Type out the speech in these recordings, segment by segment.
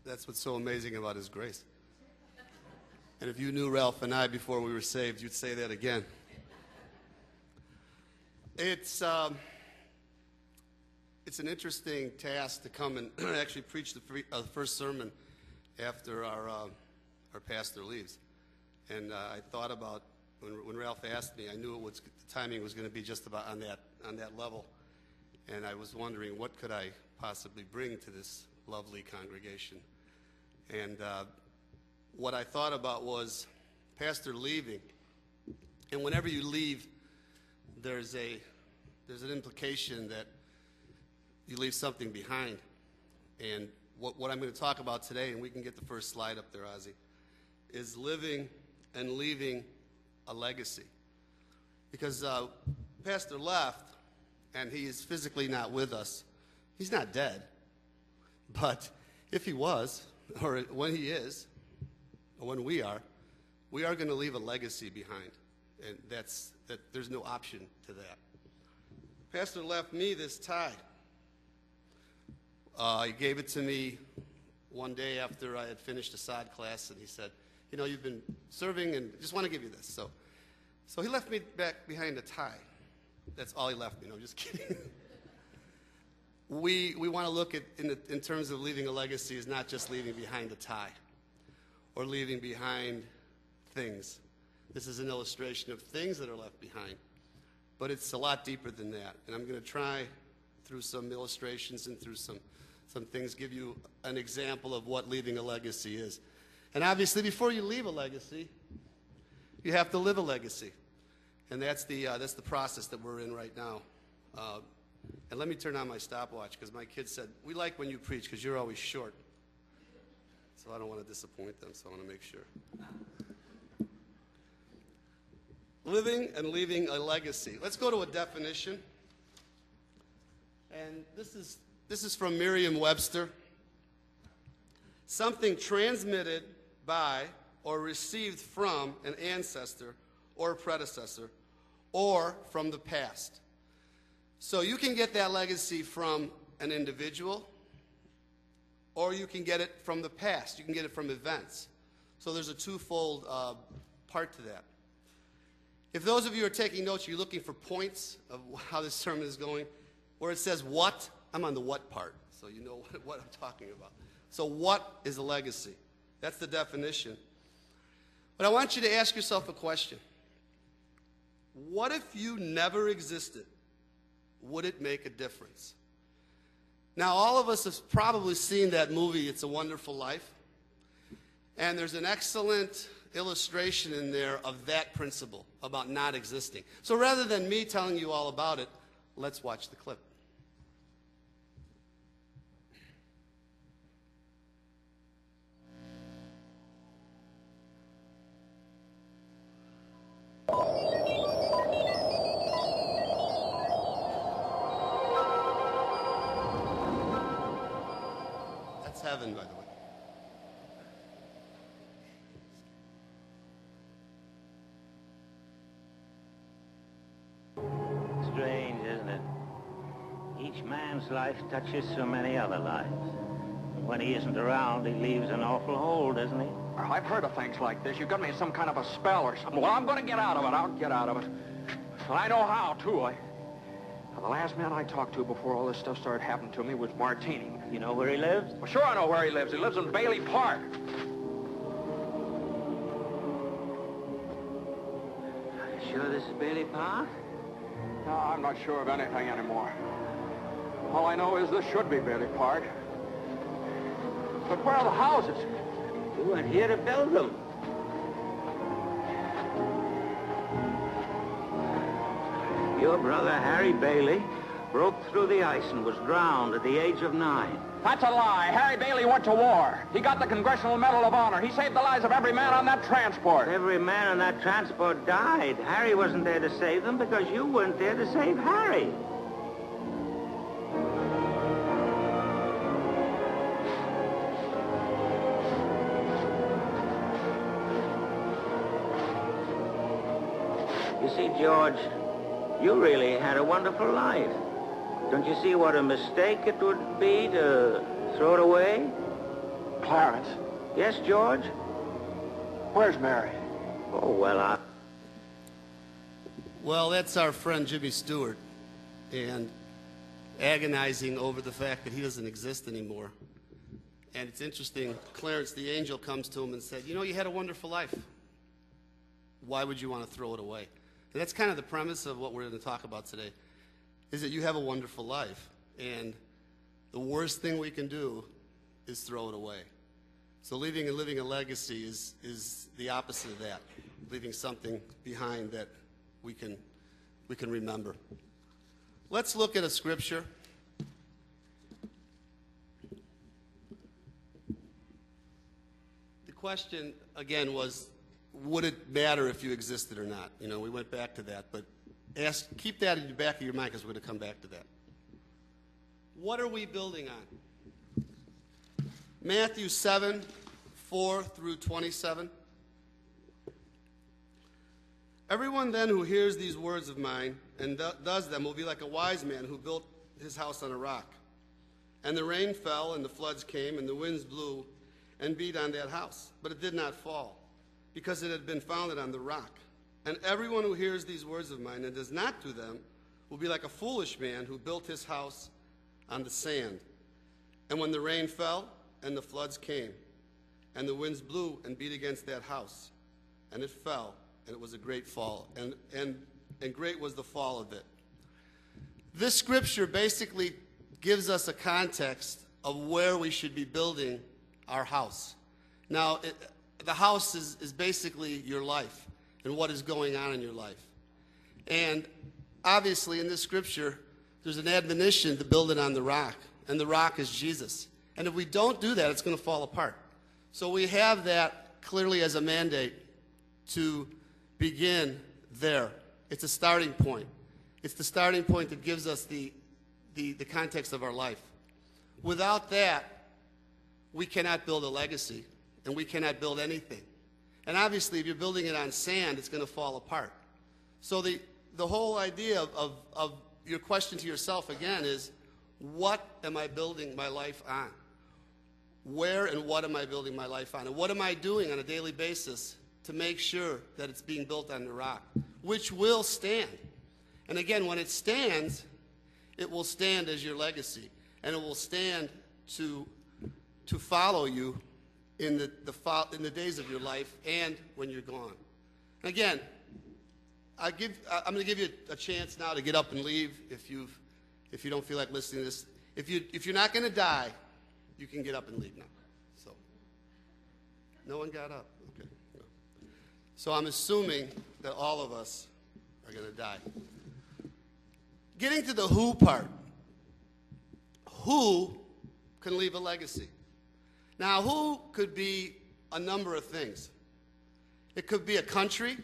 That's what's so amazing about his grace. And if you knew Ralph and I before we were saved, you'd say that again. It's an interesting task to come and actually preach the first sermon after our pastor leaves. And I thought about when Ralph asked me, I knew the timing was going to be just about on that level. And I was wondering, what could I possibly bring to this lovely congregation? And what I thought about was pastor leaving. And whenever you leave, there's an implication that you leave something behind. And what I'm going to talk about today, and we can get the first slide up there, Ozzy, is living and leaving a legacy. Because pastor left, and he is physically not with us. He's not dead. But if he was, or when he is, or when we are going to leave a legacy behind. And there's no option to that. Pastor left me this tie. He gave it to me one day after I had finished a sod class, and he said, you know, you've been serving, and just want to give you this. So he left me back behind a tie. That's all he left me. No, just kidding. We want to look at, in terms of leaving a legacy, is not just leaving behind a tie or leaving behind things. This is an illustration of things that are left behind. But it's a lot deeper than that. And I'm going to try, through some illustrations and through some things, give you an example of what leaving a legacy is. And obviously, before you leave a legacy, you have to live a legacy. And that's the process that we're in right now. And let me turn on my stopwatch, because my kids said, we like when you preach because you're always short. So I don't want to disappoint them, so I want to make sure. Living and leaving a legacy. Let's go to a definition. And this is from Merriam-Webster. Something transmitted by or received from an ancestor or predecessor or from the past. So you can get that legacy from an individual, or you can get it from the past. You can get it from events. So there's a twofold part to that. If those of you are taking notes, you're looking for points of how this sermon is going, where it says what, I'm on the what part, so you know what I'm talking about. So what is a legacy? That's the definition. But I want you to ask yourself a question. What if you never existed? Would it make a difference? Now, all of us have probably seen that movie, It's a Wonderful Life. And there's an excellent illustration in there of that principle about not existing. So rather than me telling you all about it, let's watch the clip. That's heaven, by the way. Strange, isn't it? Each man's life touches so many other lives. And when he isn't around, he leaves an awful hole, doesn't he? Well, I've heard of things like this. You've got me in some kind of a spell or something. Well, I'm going to get out of it. I'll get out of it. Well, I know how, too. The last man I talked to before all this stuff started happening to me was Martini. You know where he lives? Well, sure I know where he lives. He lives in Bailey Park. Are you sure this is Bailey Park? No, I'm not sure of anything anymore. All I know is this should be Bailey Park. But where are the houses? We went here to build them. Your brother, Harry Bailey, broke through the ice and was drowned at the age of 9. That's a lie. Harry Bailey went to war. He got the Congressional Medal of Honor. He saved the lives of every man on that transport. Every man on that transport died. Harry wasn't there to save them because you weren't there to save Harry. You see, George, you really had a wonderful life. Don't you see what a mistake it would be to throw it away? Clarence? Yes, George? Where's Mary? Oh, well, Well, that's our friend Jimmy Stewart, and agonizing over the fact that he doesn't exist anymore. And it's interesting, Clarence the angel comes to him and said, you know, you had a wonderful life. Why would you want to throw it away? And that's kind of the premise of what we're going to talk about today, is that you have a wonderful life, and the worst thing we can do is throw it away. So leaving and living a legacy is the opposite of that, leaving something behind that we can remember. Let's look at a scripture. The question, again, was, would it matter if you existed or not? You know, we went back to that, but keep that in the back of your mind because we're going to come back to that. What are we building on? Matthew 7, 4 through 27. Everyone then who hears these words of mine and does them will be like a wise man who built his house on a rock. And the rain fell, and the floods came, and the winds blew and beat on that house. But it did not fall, because it had been founded on the rock. And everyone who hears these words of mine and does not do them will be like a foolish man who built his house on the sand. And when the rain fell, and the floods came, and the winds blew and beat against that house, and it fell, and it was a great fall, and great was the fall of it. This scripture basically gives us a context of where we should be building our house. Now, the house is basically your life and what is going on in your life. And obviously in this scripture, there's an admonition to build it on the rock, and the rock is Jesus. And if we don't do that, it's going to fall apart. So we have that clearly as a mandate to begin there. It's a starting point. It's the starting point that gives us the context of our life. Without that, we cannot build a legacy, and we cannot build anything. And obviously, if you're building it on sand, it's going to fall apart. So the whole idea of your question to yourself again is, what am I building my life on? Where and what am I building my life on? And what am I doing on a daily basis to make sure that it's being built on the rock, which will stand? And again, when it stands, it will stand as your legacy, and it will stand to follow you in the days of your life and when you're gone. And again, I'm going to give you a chance now to get up and leave if you don't feel like listening to this. If you're not going to die, you can get up and leave now. So, no one got up. Okay. No. So I'm assuming that all of us are going to die. Getting to the who part. Who can leave a legacy? Now, who could be a number of things. It could be a country.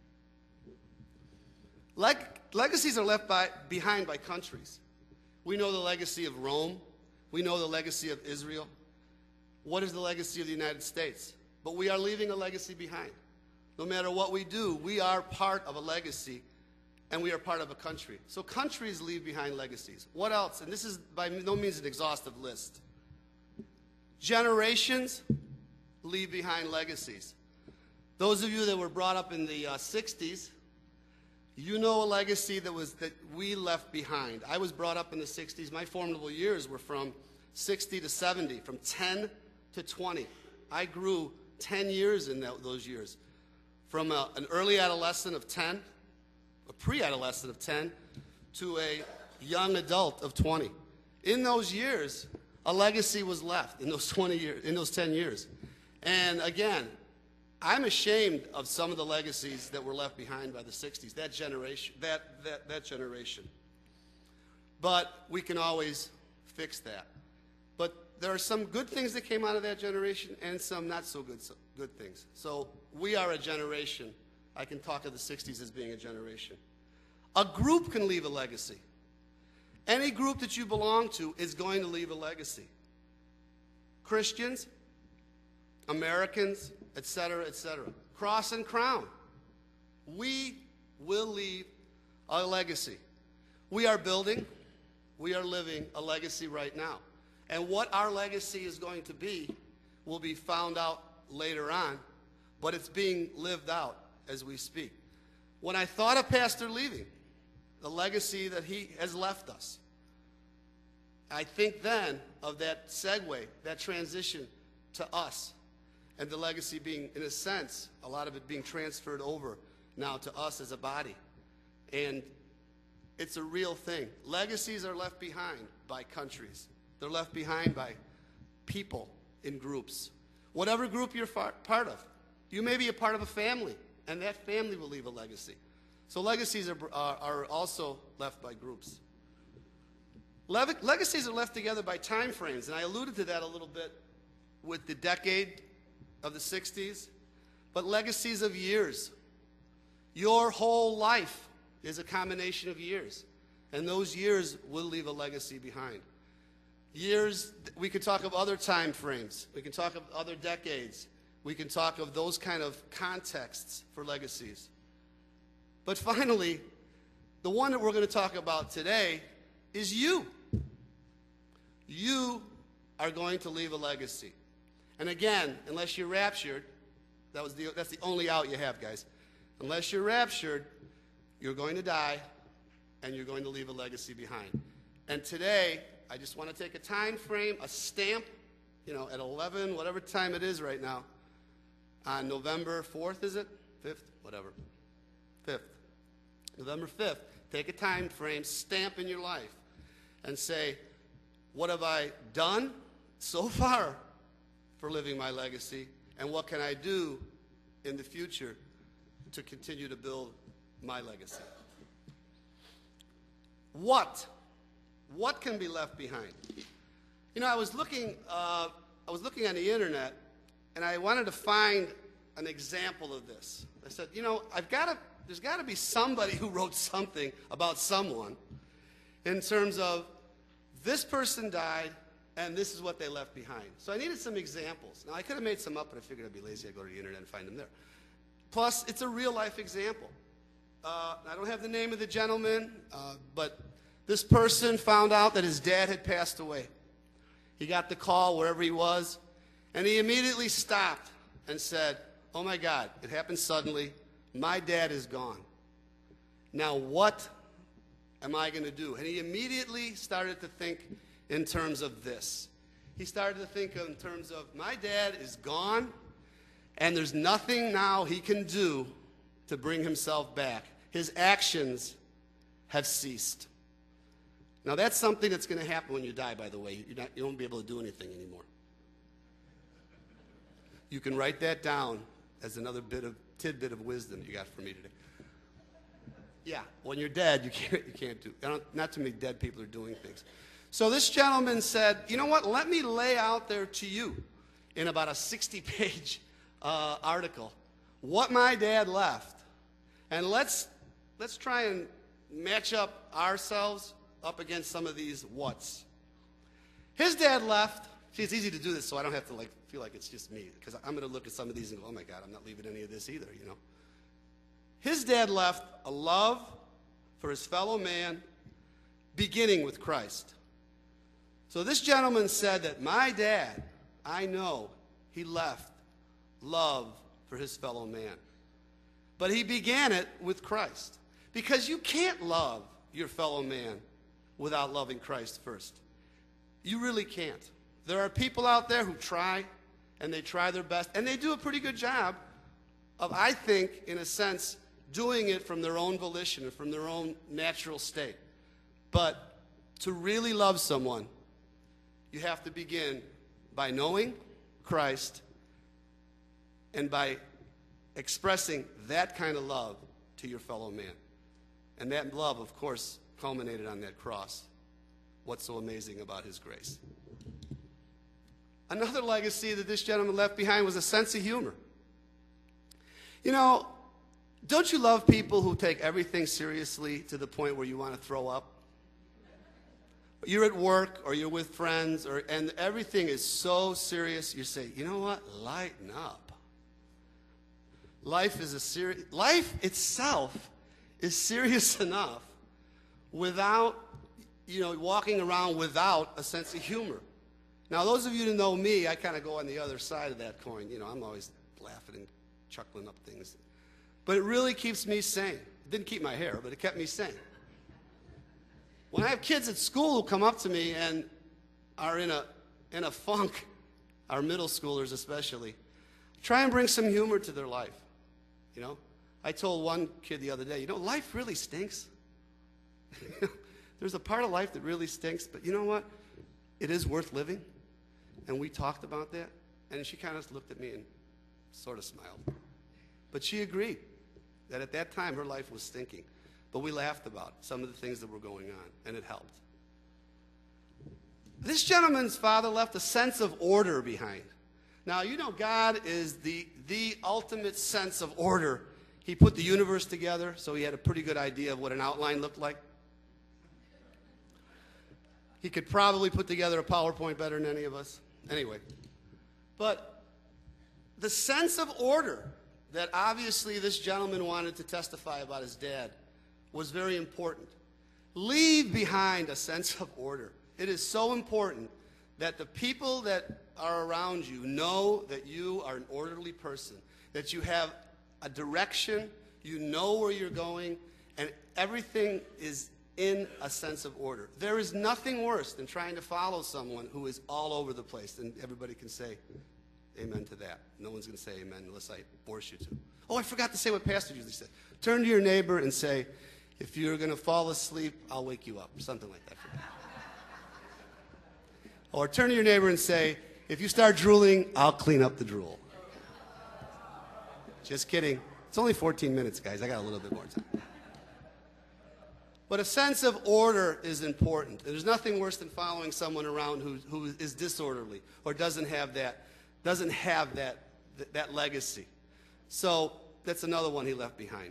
Legacies are left behind by countries. We know the legacy of Rome. We know the legacy of Israel. What is the legacy of the United States? But we are leaving a legacy behind. No matter what we do, we are part of a legacy, and we are part of a country. So countries leave behind legacies. What else? And this is by no means an exhaustive list. Generations leave behind legacies. Those of you that were brought up in the 60s, you know a legacy that we left behind. I was brought up in the 60s. My formidable years were from 60 to 70, from 10 to 20. I grew 10 years in those years. From an early adolescent of 10, a pre-adolescent of 10, to a young adult of 20. In those years, a legacy was left in those 10 years. And again, I'm ashamed of some of the legacies that were left behind by the 60s, that generation, that generation. But we can always fix that. But there are some good things that came out of that generation and some not so good things. So we are a generation. I can talk of the 60s as being a generation. A group can leave a legacy. Any group that you belong to is going to leave a legacy. Christians, Americans, etc., etc. Cross and crown. We will leave a legacy. We are building, we are living a legacy right now. And what our legacy is going to be will be found out later on, but it's being lived out as we speak. When I thought of Pastor leaving, the legacy that he has left us, I think then of that segue, that transition to us, and the legacy being, in a sense, a lot of it being transferred over now to us as a body. And it's a real thing. Legacies are left behind by countries. They're left behind by people in groups. Whatever group you're part of. You may be a part of a family, and that family will leave a legacy. So legacies are also left by groups. Legacies are left together by time frames, and I alluded to that a little bit with the decade of the 60s, but legacies of years. Your whole life is a combination of years, and those years will leave a legacy behind. Years, we could talk of other time frames. We can talk of other decades. We can talk of those kind of contexts for legacies. But finally, the one that we're going to talk about today is you. You are going to leave a legacy. And again, unless you're raptured, that's the only out you have, guys. Unless you're raptured, you're going to die, and you're going to leave a legacy behind. And today, I just want to take a time frame, a stamp, at 11, whatever time it is right now, on November 4th, is it? 5th? Whatever. 5th. November 5th. Take a time frame, stamp in your life, and say, what have I done so far for living my legacy, and what can I do in the future to continue to build my legacy? What can be left behind? I was looking on the internet, and I wanted to find an example of this. I said, there's got to be somebody who wrote something about someone in terms of this person died, and this is what they left behind. So I needed some examples. Now, I could have made some up, but I figured I'd be lazy. I'd go to the internet and find them there. Plus, it's a real-life example. I don't have the name of the gentleman, but this person found out that his dad had passed away. He got the call wherever he was, and he immediately stopped and said, oh, my God, it happened suddenly. My dad is gone. Now, what am I going to do? And he immediately started to think in terms of this. He started to think in terms of, my dad is gone, and there's nothing now he can do to bring himself back. His actions have ceased. Now, that's something that's going to happen when you die, by the way. You won't be able to do anything anymore. You can write that down as another tidbit of wisdom you got from me today. Yeah, when you're dead, you can't do. Not too many dead people are doing things. So this gentleman said, you know what? Let me lay out there to you in about a 60-page article what my dad left, and let's try and match up ourselves up against some of these whats. His dad left. See, it's easy to do this, so I don't have to feel like it's just me, because I'm going to look at some of these and go, oh my God, I'm not leaving any of this either, His dad left a love for his fellow man, beginning with Christ. So this gentleman said that my dad, I know, he left love for his fellow man. But he began it with Christ. Because you can't love your fellow man without loving Christ first. You really can't. There are people out there who try, and they try their best, and they do a pretty good job of, I think, in a sense, doing it from their own volition and from their own natural state. But to really love someone, you have to begin by knowing Christ and by expressing that kind of love to your fellow man. And that love, of course, culminated on that cross. What's so amazing about his grace? Another legacy that this gentleman left behind was a sense of humor. Don't you love people who take everything seriously to the point where you want to throw up? You're at work or you're with friends, and everything is so serious, you say, you know what? Lighten up. Life itself is serious enough without, walking around without a sense of humor. Now, those of you who know me, I kind of go on the other side of that coin. You know, I'm always laughing and chuckling up things. But it really keeps me sane. It didn't keep my hair, but it kept me sane. When I have kids at school who come up to me and are in a funk, our middle schoolers especially, try and bring some humor to their life. You know, I told one kid the other day, you know, life really stinks. There's a part of life that really stinks, but you know what? It is worth living. And we talked about that, and she kind of looked at me and sort of smiled. But she agreed that at that time her life was stinking. But we laughed about some of the things that were going on, and it helped. This gentleman's father left a sense of order behind. Now, you know, God is the ultimate sense of order. He put the universe together, so he had a pretty good idea of what an outline looked like. He could probably put together a PowerPoint better than any of us. Anyway, but the sense of order that obviously this gentleman wanted to testify about his dad was very important. Leave behind a sense of order. It is so important that the people that are around you know that you are an orderly person, that you have a direction, you know where you're going, and everything is in a sense of order. There is nothing worse than trying to follow someone who is all over the place, and everybody can say amen to that. No one's going to say amen unless I force you to. Oh, I forgot to say what Pastor usually said. Turn to your neighbor and say, if you're going to fall asleep, I'll wake you up, or something like that. Or turn to your neighbor and say, if you start drooling, I'll clean up the drool. Just kidding. It's only 14 minutes, guys. I got a little bit more time. But a sense of order is important. There's nothing worse than following someone around who is disorderly or doesn't have that legacy. So that's another one he left behind.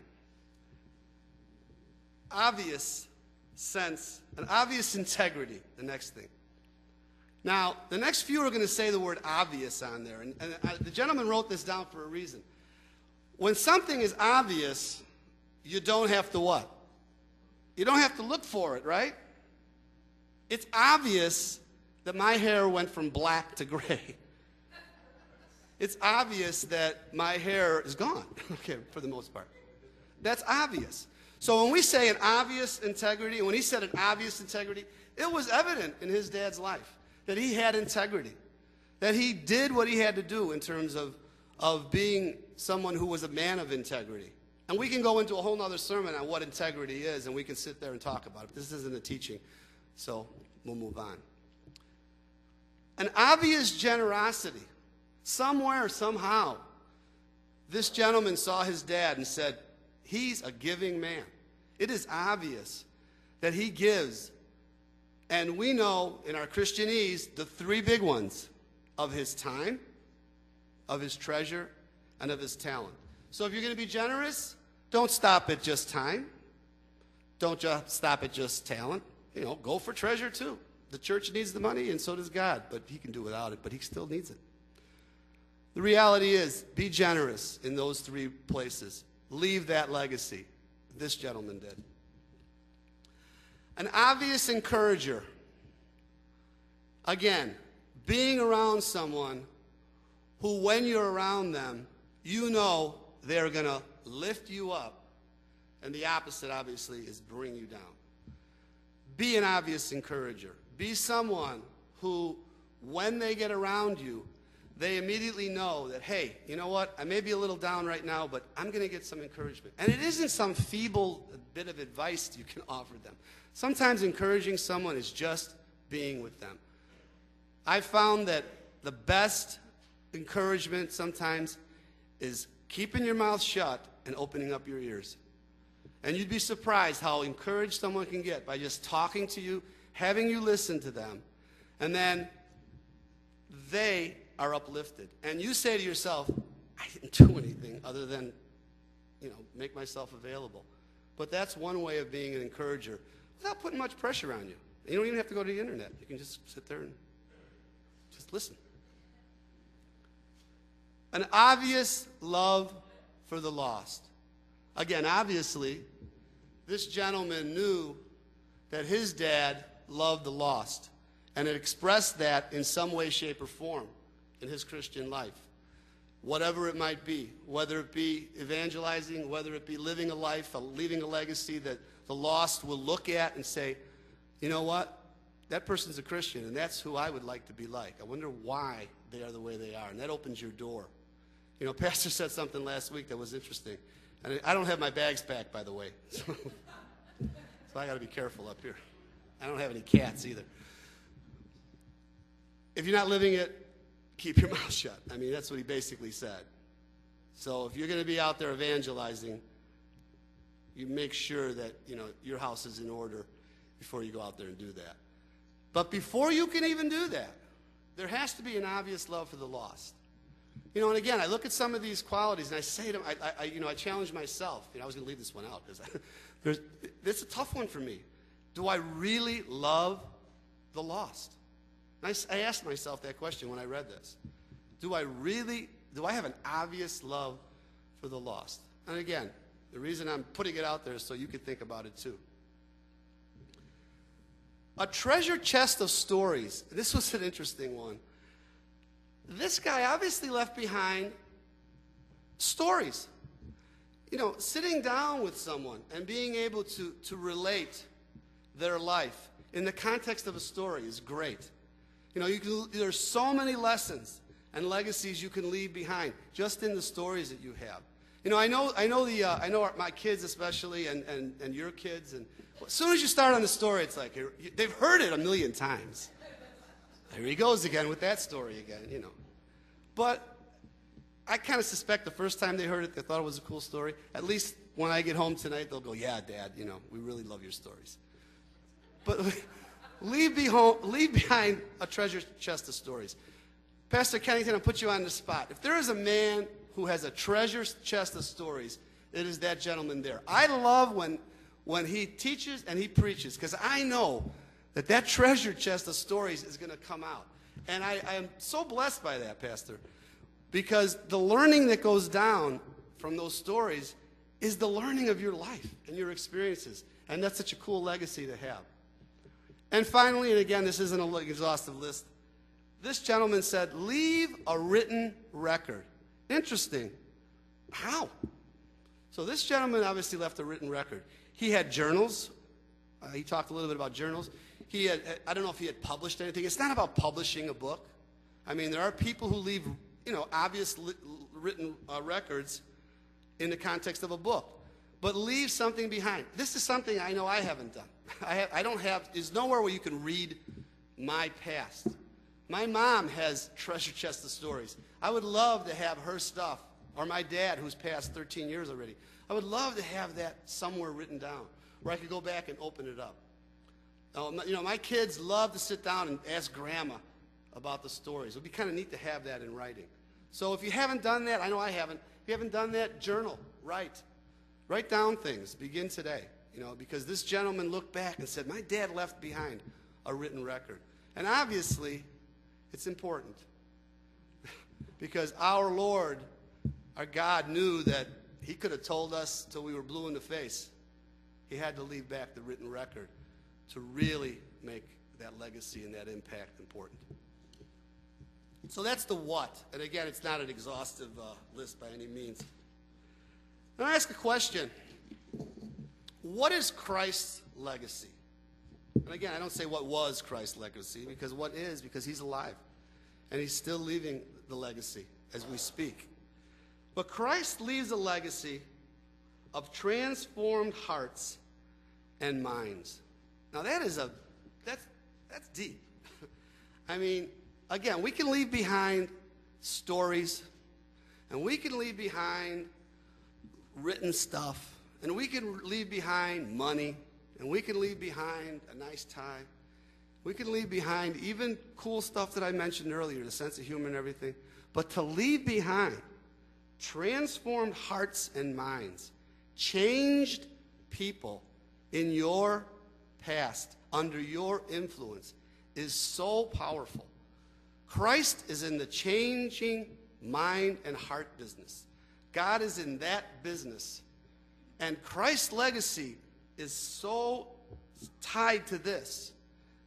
Obvious sense, an obvious integrity, the next thing. Now, the next few are going to say the word obvious on there, and the gentleman wrote this down for a reason. When something is obvious, you don't have to what? You don't have to look for it, right? It's obvious that my hair went from black to gray. It's obvious that my hair is gone, okay, for the most part. That's obvious. So when we say an obvious integrity, and when he said an obvious integrity, it was evident in his dad's life that he had integrity, that he did what he had to do in terms of being someone who was a man of integrity. And we can go into a whole other sermon on what integrity is, and we can sit there and talk about it. This isn't a teaching, so we'll move on. An obvious generosity. Somewhere, somehow, this gentleman saw his dad and said, he's a giving man. It is obvious that he gives. And we know in our Christianese the three big ones: of his time, of his treasure, and of his talent. So if you're going to be generous, don't stop at just time. Don't just stop at just talent. You know, go for treasure too. The church needs the money, and so does God, but he can do without it, but he still needs it. The reality is, be generous in those three places. Leave that legacy. This gentleman did. An obvious encourager. Again, being around someone who, when you're around them, you know they're going to lift you up. And the opposite, obviously, is bring you down. Be an obvious encourager. Be someone who, when they get around you, they immediately know that, hey, you know what? I may be a little down right now, but I'm going to get some encouragement. And it isn't some feeble bit of advice you can offer them. Sometimes encouraging someone is just being with them. I found that the best encouragement sometimes is keeping your mouth shut and opening up your ears. And you'd be surprised how encouraged someone can get by just talking to you, having you listen to them, and then they are uplifted. And you say to yourself, I didn't do anything other than, make myself available. But that's one way of being an encourager without putting much pressure on you. You don't even have to go to the internet. You can just sit there and just listen. An obvious love for the lost. Again, obviously, this gentleman knew that his dad loved the lost. and had expressed that in some way, shape, or form in his Christian life. Whatever it might be, whether it be evangelizing, whether it be living a life, leaving a legacy that the lost will look at and say, you know what? That person's a Christian, and that's who I would like to be like. I wonder why they are the way they are, and that opens your door. You know, Pastor said something last week that was interesting. And I don't have my bags packed, by the way, so I got to be careful up here. I don't have any cats either. If you're not living it, keep your mouth shut. I mean, that's what he basically said. So if you're going to be out there evangelizing, you make sure that, you know, your house is in order before you go out there and do that. But before you can even do that, there has to be an obvious love for the lost. You know, and again, I look at some of these qualities and I say to them, I challenge myself. You know, I was going to leave this one out because it's a tough one for me. Do I really love the lost? And I asked myself that question when I read this. Do I have an obvious love for the lost? And again, the reason I'm putting it out there is so you can think about it too. A treasure chest of stories. This was an interesting one. This guy obviously left behind stories. You know, sitting down with someone and being able to relate their life in the context of a story is great. You know, there's so many lessons and legacies you can leave behind just in the stories that you have. You know, I know my kids especially, and your kids, and as soon as you start on the story, it's like they've heard it a million times. Here he goes again with that story again, you know. But I kind of suspect the first time they heard it, they thought it was a cool story. At least when I get home tonight, they'll go, "Yeah, Dad, you know, we really love your stories." But leave behind a treasure chest of stories. Pastor Kennington, I'll put you on the spot. If there is a man who has a treasure chest of stories, it is that gentleman there. I love when he teaches and he preaches, because I know that treasure chest of stories is going to come out. And I am so blessed by that, Pastor, because the learning that goes down from those stories is the learning of your life and your experiences. And that's such a cool legacy to have. And finally, and again, this isn't an exhaustive list, this gentleman said, leave a written record. Interesting. How? So this gentleman obviously left a written record. He had journals. He talked a little bit about journals. He had, I don't know if he had published anything. It's not about publishing a book. I mean, there are people who leave, you know, obvious written records in the context of a book. But leave something behind. This is something I know I haven't done. There's nowhere where you can read my past. My mom has treasure chest of stories. I would love to have her stuff, or my dad, who's passed 13 years already. I would love to have that somewhere written down, where I could go back and open it up. You know, my kids love to sit down and ask Grandma about the stories. It would be kind of neat to have that in writing. So if you haven't done that, I know I haven't. If you haven't done that, journal, write. Write down things. Begin today. You know, because this gentleman looked back and said, my dad left behind a written record. And obviously, it's important. Because our Lord, our God, knew that he could have told us till we were blue in the face. He had to leave back the written record to really make that legacy and that impact important. So that's the what. And again, it's not an exhaustive list by any means. Now I ask a question. What is Christ's legacy? And again, I don't say what was Christ's legacy, because what is, because he's alive. And he's still leaving the legacy as we speak. But Christ leaves a legacy of transformed hearts and minds. Now that's deep. I mean, again, we can leave behind stories, and we can leave behind written stuff, and we can leave behind money, and we can leave behind a nice tie. We can leave behind even cool stuff that I mentioned earlier, the sense of humor and everything. But to leave behind transformed hearts and minds, changed people in your past, under your influence, is so powerful. Christ is in the changing mind and heart business. God is in that business. And Christ's legacy is so tied to this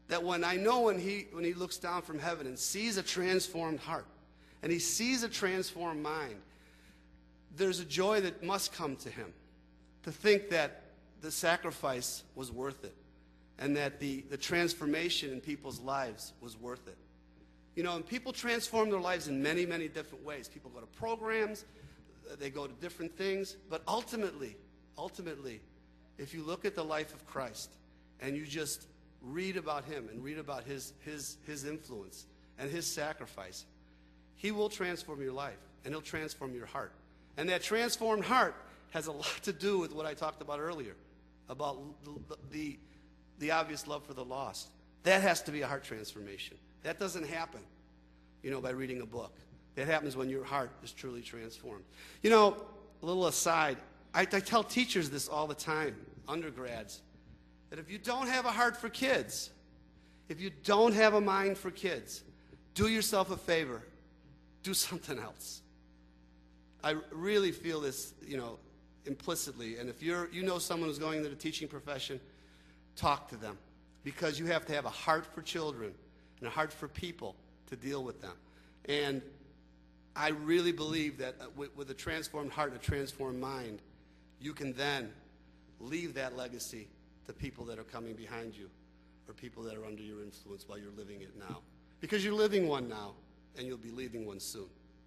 that when he looks down from heaven and sees a transformed heart, and he sees a transformed mind, there's a joy that must come to him to think that the sacrifice was worth it and that the transformation in people's lives was worth it. You know, and people transform their lives in many, many different ways. People go to programs, they go to different things, but ultimately, if you look at the life of Christ and you just read about him and read about his influence and his sacrifice, he will transform your life and he'll transform your heart. And that transformed heart has a lot to do with what I talked about earlier, about the obvious love for the lost. That has to be a heart transformation. That doesn't happen, you know, by reading a book. That happens when your heart is truly transformed. You know, a little aside, I tell teachers this all the time, undergrads, that if you don't have a heart for kids, if you don't have a mind for kids, do yourself a favor. Do something else. I really feel this, you know, implicitly. And if you know someone who's going into the teaching profession, talk to them. Because you have to have a heart for children and a heart for people to deal with them. And I really believe that with a transformed heart and a transformed mind, you can then leave that legacy to people that are coming behind you or people that are under your influence while you're living it now. Because you're living one now, and you'll be leaving one soon.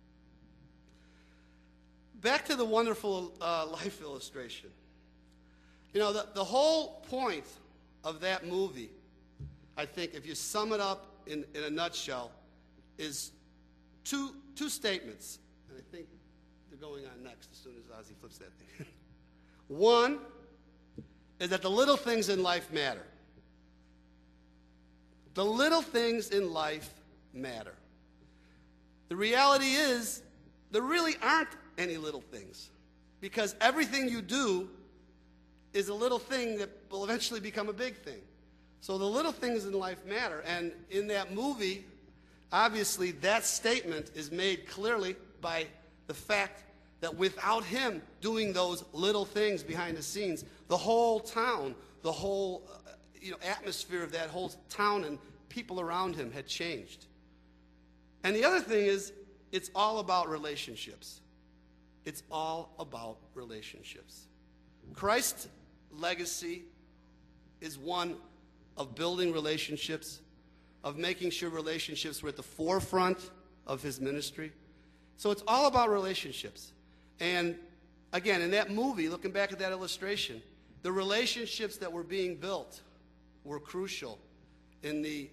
Back to the wonderful life illustration. You know, the whole point of that movie, I think, if you sum it up in a nutshell, is two statements. And I think they're going on next as soon as Ozzy flips that thing. One is that the little things in life matter. The little things in life matter. The reality is, there really aren't any little things, because everything you do is a little thing that will eventually become a big thing. So the little things in life matter, and in that movie, obviously that statement is made clearly by the fact that without him doing those little things behind the scenes, the whole town, the whole atmosphere of that whole town and people around him had changed. And the other thing is, it's all about relationships. It's all about relationships. Christ's legacy is one of building relationships, of making sure relationships were at the forefront of his ministry. So it's all about relationships. And again, in that movie, looking back at that illustration, the relationships that were being built were crucial in the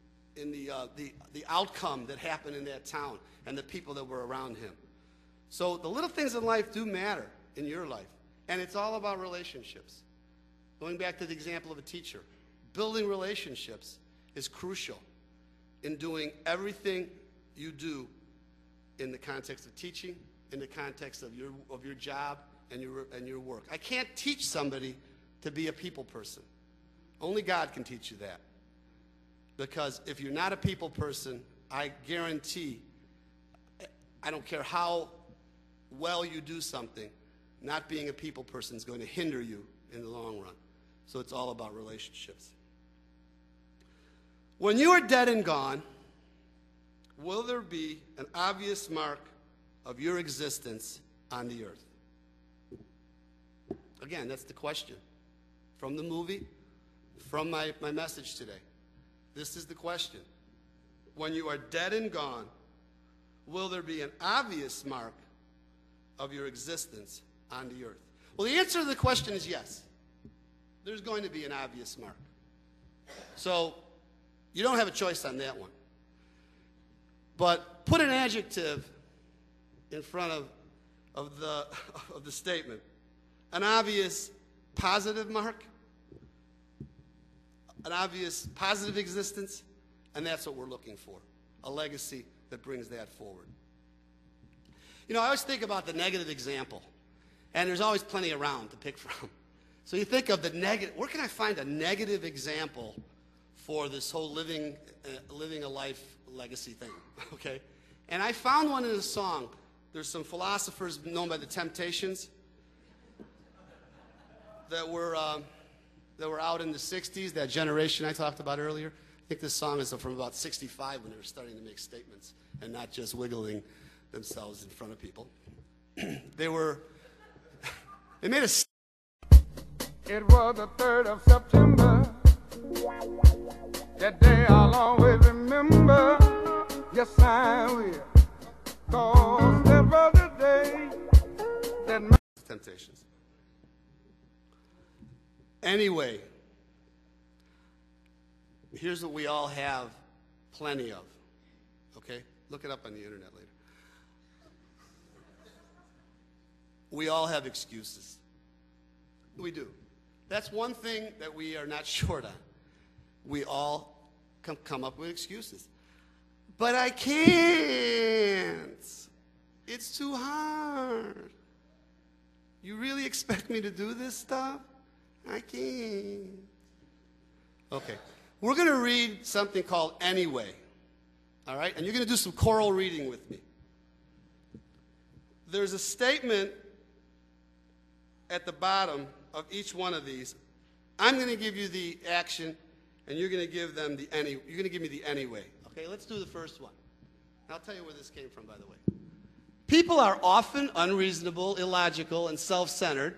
outcome that happened in that town and the people that were around him. So the little things in life do matter in your life, and it's all about relationships. Going back to the example of a teacher, building relationships is crucial in doing everything you do in the context of teaching, in the context of your job and your work. I can't teach somebody to be a people person. Only God can teach you that. Because if you're not a people person, I guarantee, I don't care how well you do something, not being a people person is going to hinder you in the long run. So it's all about relationships. When you are dead and gone, will there be an obvious mark of your existence on the earth? Again, that's the question. From the movie, from my message today. This is the question. When you are dead and gone, will there be an obvious mark of your existence on the earth? Well, the answer to the question is yes. There's going to be an obvious mark. So you don't have a choice on that one. But put an adjective in front of the statement. An obvious positive mark, an obvious positive existence, and that's what we're looking for, a legacy that brings that forward. You know, I always think about the negative example, and there's always plenty around to pick from. So you think of the negative, where can I find a negative example for this whole living a life legacy thing, okay? And I found one in a song. There's some philosophers known by the Temptations that were out in the 60s, that generation I talked about earlier. I think this song is from about 65 when they were starting to make statements and not just wiggling themselves in front of people. They made a... It was the 3rd of September. That day I'll always remember. Yes, I will. 'Cause that was the day that my Temptations. Anyway, here's what we all have plenty of. Okay? Look it up on the internet later. We all have excuses. We do. That's one thing that we are not short on. We all come up with excuses. But I can't. It's too hard. You really expect me to do this stuff? I can't. Okay. We're going to read something called Anyway. All right? And you're going to do some choral reading with me. There's a statement at the bottom of each one of these. I'm going to give you the action, and you're going to give them the any. You're going to give me the anyway. Okay, let's do the first one. And I'll tell you where this came from, by the way. People are often unreasonable, illogical, and self-centered.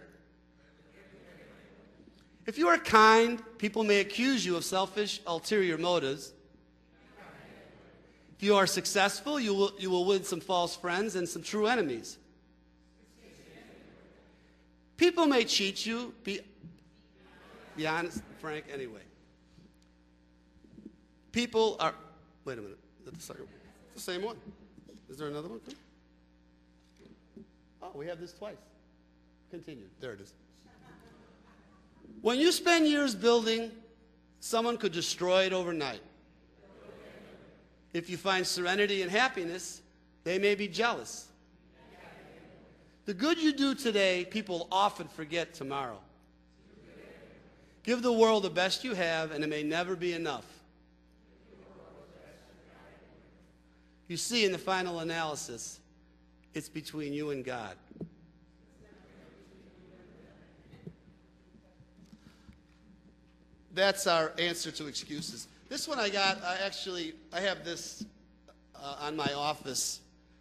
If you are kind, people may accuse you of selfish, ulterior motives. If you are successful, you will win some false friends and some true enemies. People may cheat you. Be honest, frank, anyway. People are... Wait a minute. Is that the second? It's the same one. Is there another one? Oh, we have this twice. Continue. There it is. When you spend years building, someone could destroy it overnight. If you find serenity and happiness, they may be jealous. The good you do today, people often forget tomorrow. Give the world the best you have, and it may never be enough. You see, in the final analysis, it's between you and God. That's our answer to excuses. This one I got, I have this in my office,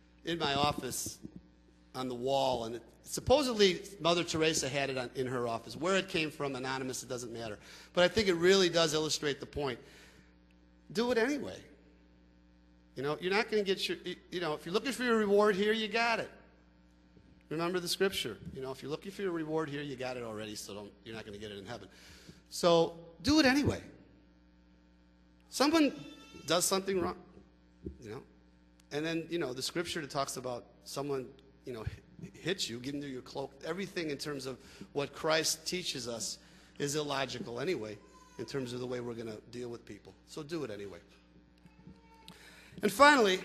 on the wall, and supposedly Mother Teresa had it in her office. Where it came from, anonymous, it doesn't matter. But I think it really does illustrate the point. Do it anyway. You know, you're not going to get if you're looking for your reward here, you got it. Remember the scripture. You know, if you're looking for your reward here, you got it already, so you're not going to get it in heaven. So do it anyway. Someone does something wrong, and then, the scripture that talks about someone, hits you, giving you your cloak, everything in terms of what Christ teaches us is illogical anyway, in terms of the way we're going to deal with people. So do it anyway. And finally,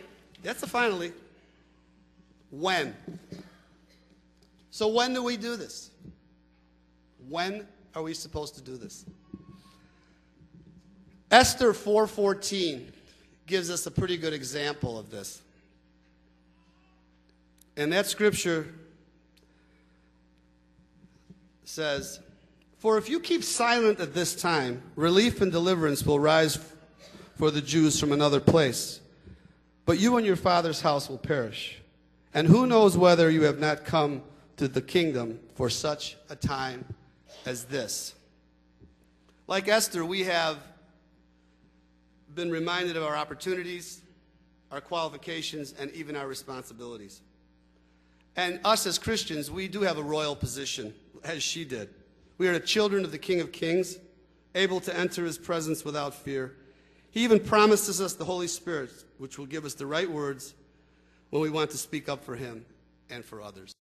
when? So when do we do this? When are we supposed to do this? Esther 4:14 gives us a pretty good example of this. And that scripture says, "For if you keep silent at this time, relief and deliverance will rise for the Jews from another place. But you and your father's house will perish. And who knows whether you have not come to the kingdom for such a time as this." Like Esther, we have been reminded of our opportunities, our qualifications, and even our responsibilities. And us as Christians, we do have a royal position, as she did. We are the children of the King of Kings, able to enter his presence without fear. He even promises us the Holy Spirit, which will give us the right words when we want to speak up for him and for others.